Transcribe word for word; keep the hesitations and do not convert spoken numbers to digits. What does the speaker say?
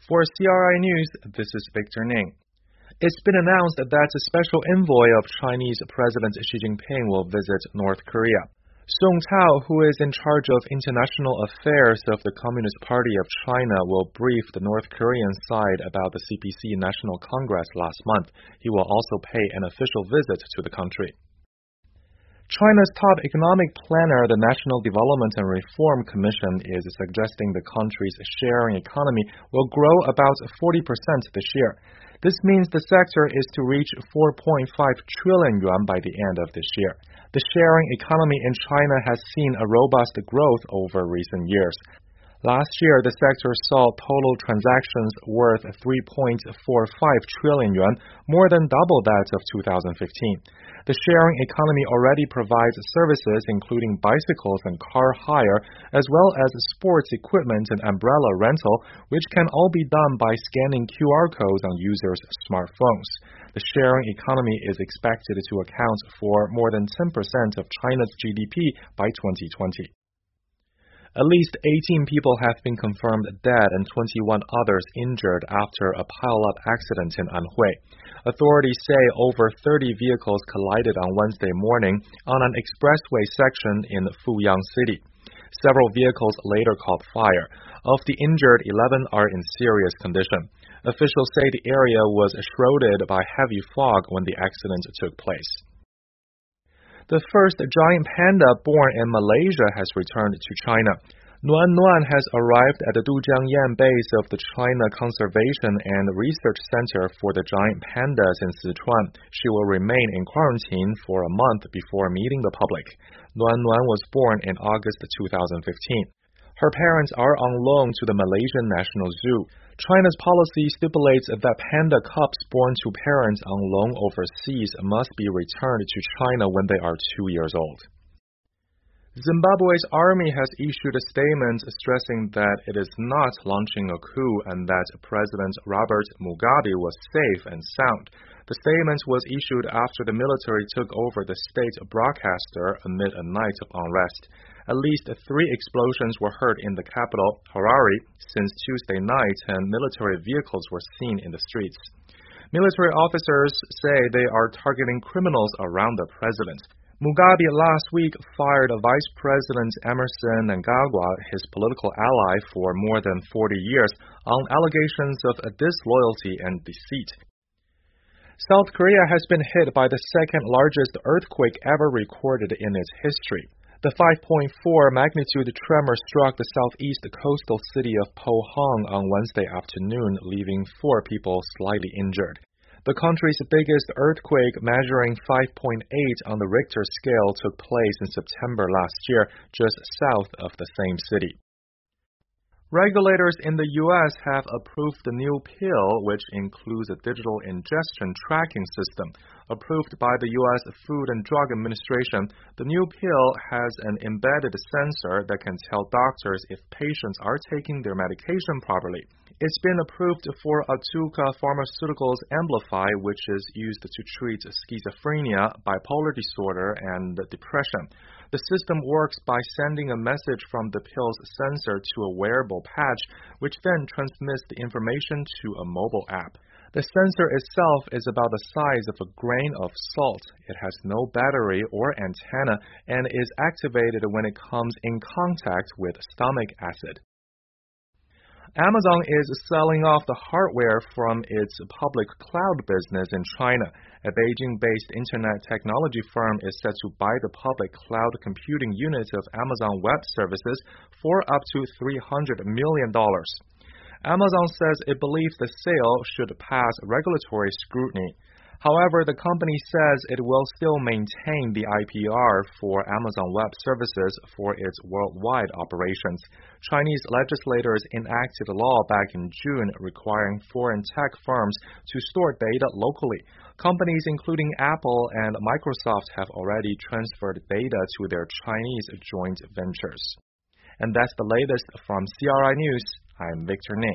For C R I News, this is Victor Ning. It's been announced that a special envoy of Chinese President Xi Jinping will visit North Korea. Song Tao, who is in charge of international affairs of the Communist Party of China, will brief the North Korean side about the C P C National Congress last month. He will also pay an official visit to the country. China's top economic planner, the National Development and Reform Commission, is suggesting the country's sharing economy will grow about forty percent this year. This means the sector is to reach four point five trillion yuan by the end of this year. The sharing economy in China has seen a robust growth over recent years. Last year, the sector saw total transactions worth three point four five trillion yuan, more than double that of two thousand fifteen. The sharing economy already provides services including bicycles and car hire, as well as sports equipment and umbrella rental, which can all be done by scanning Q R codes on users' smartphones. The sharing economy is expected to account for more than ten percent of China's G D P by twenty twenty. At least eighteen people have been confirmed dead and twenty-one others injured after a pile-up accident in Anhui. Authorities say over thirty vehicles collided on Wednesday morning on an expressway section in Fuyang City. Several vehicles later caught fire. Of the injured, eleven are in serious condition. Officials say the area was shrouded by heavy fog when the accident took place. The first giant panda born in Malaysia has returned to China. Nuan Nuan has arrived at the Dujiangyan base of the China Conservation and Research Center for the Giant Pandas in Sichuan. She will remain in quarantine for a month before meeting the public. Nuan Nuan was born in August two thousand fifteen. Her parents are on loan to the Malaysian National Zoo. China's policy stipulates that panda cubs born to parents on loan overseas must be returned to China when they are two years old. Zimbabwe's army has issued a statement stressing that it is not launching a coup and that President Robert Mugabe was safe and sound. The statement was issued after the military took over the state broadcaster amid a night of unrest. At least three explosions were heard in the capital, Harare, since Tuesday night, and military vehicles were seen in the streets. Military officers say they are targeting criminals around the president. Mugabe last week fired Vice President Emerson Mnangagwa, his political ally for more than forty years, on allegations of disloyalty and deceit. South Korea has been hit by the second largest earthquake ever recorded in its history. The five point four magnitude tremor struck the southeast coastal city of Pohang on Wednesday afternoon, leaving four people slightly injured. The country's biggest earthquake, measuring five point eight on the Richter scale, took place in September last year, just south of the same city. Regulators in the U S have approved the new pill, which includes a digital ingestion tracking system. Approved by the U S Food and Drug Administration, the new pill has an embedded sensor that can tell doctors if patients are taking their medication properly. It's been approved for Otsuka Pharmaceuticals Amplify, which is used to treat schizophrenia, bipolar disorder, and depression. The system works by sending a message from the pill's sensor to a wearable patch, which then transmits the information to a mobile app. The sensor itself is about the size of a grain of salt. It has no battery or antenna and is activated when it comes in contact with stomach acid. Amazon is selling off the hardware from its public cloud business in China. A Beijing-based internet technology firm is set to buy the public cloud computing unit of Amazon Web Services for up to three hundred million dollars. Amazon says it believes the sale should pass regulatory scrutiny. However, the company says it will still maintain the I P R for Amazon Web Services for its worldwide operations. Chinese legislators enacted a law back in June requiring foreign tech firms to store data locally. Companies including Apple and Microsoft have already transferred data to their Chinese joint ventures. And that's the latest from C R I News. I'm Victor Ning.